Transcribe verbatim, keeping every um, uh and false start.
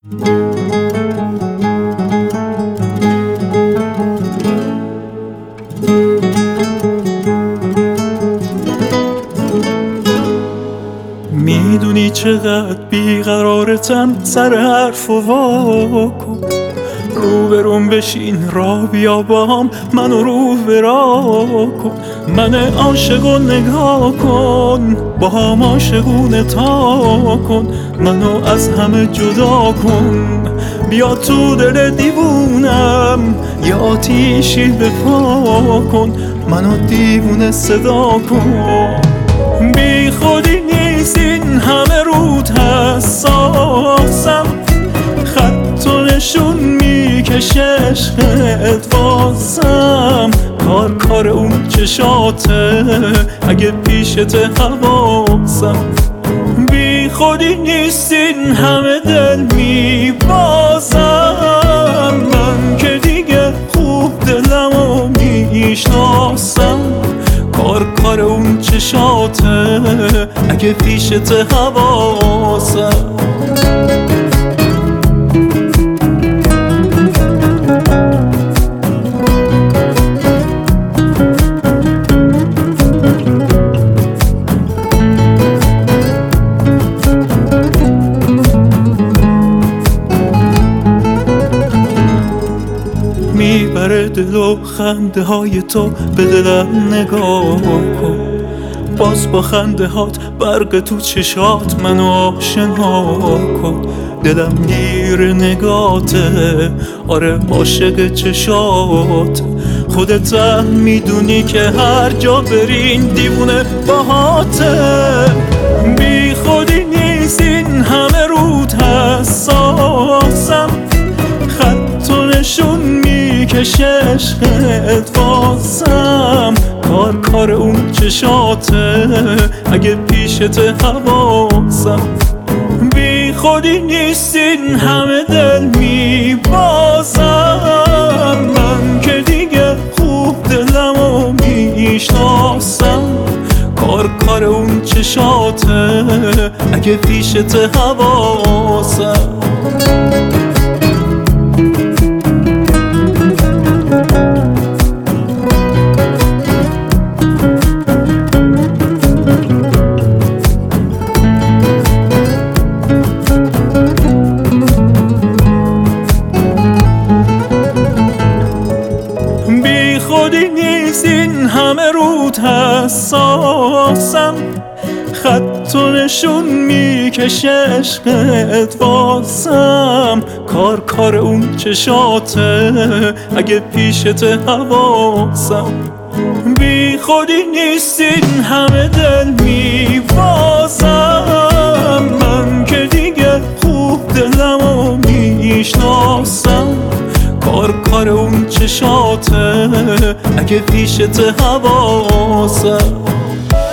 میدونی چقدر بیقرارتم، سر حرف و واکن روبروم بشین، را بیا با هم منو رو برا کن. من عاشق و نگاه کن، با هم عاشقونه تا کن. منو از همه جدا کن، بیا تو دل دیوونم، یه آتیشی بپا کن. منو دیوونه صدا کن. بی خودی نیست این همه رود حساسم، خط و نشون میکشه عشقت واسم. کار کار اون چشاته، اگه پیشت حواسم. بی خودی نیست این همه دل میبازم، من که دیگه خوب دلمو میشناسم. کار کار اون چشاته، اگه پیشت حواسم. میبره دل و خنده های تو، به دلم نگاه کن. باز با خنده هات، برق تو چشات منو آشنا کن. دلم گیر نگاته، آره عاشق چشات. خودت هم میدونی که هر جا برین دیوونه باهاته. بی خودی نیست این همه رود حساسم، خط و نشون میکشه عشقت واسم. کار کار اون چشاته، اگه پیشت حواسم. بی خودی نیست این همه دل میبازم، من که دیگه خوب دلمو میشناسم. کار کار اون چشاته، اگه پیشت حواسم. بی خودی نیست این همه رود حساسم، خط و نشون میکشه عشقت واسم. کار کار اون چشاته، اگه پیشت حواسم. بی خودی نیست این همه دل میبازم، من که دیگه خوب دلمو میشناسم. کار کار اون چشاته، اگه پیشت حواسم.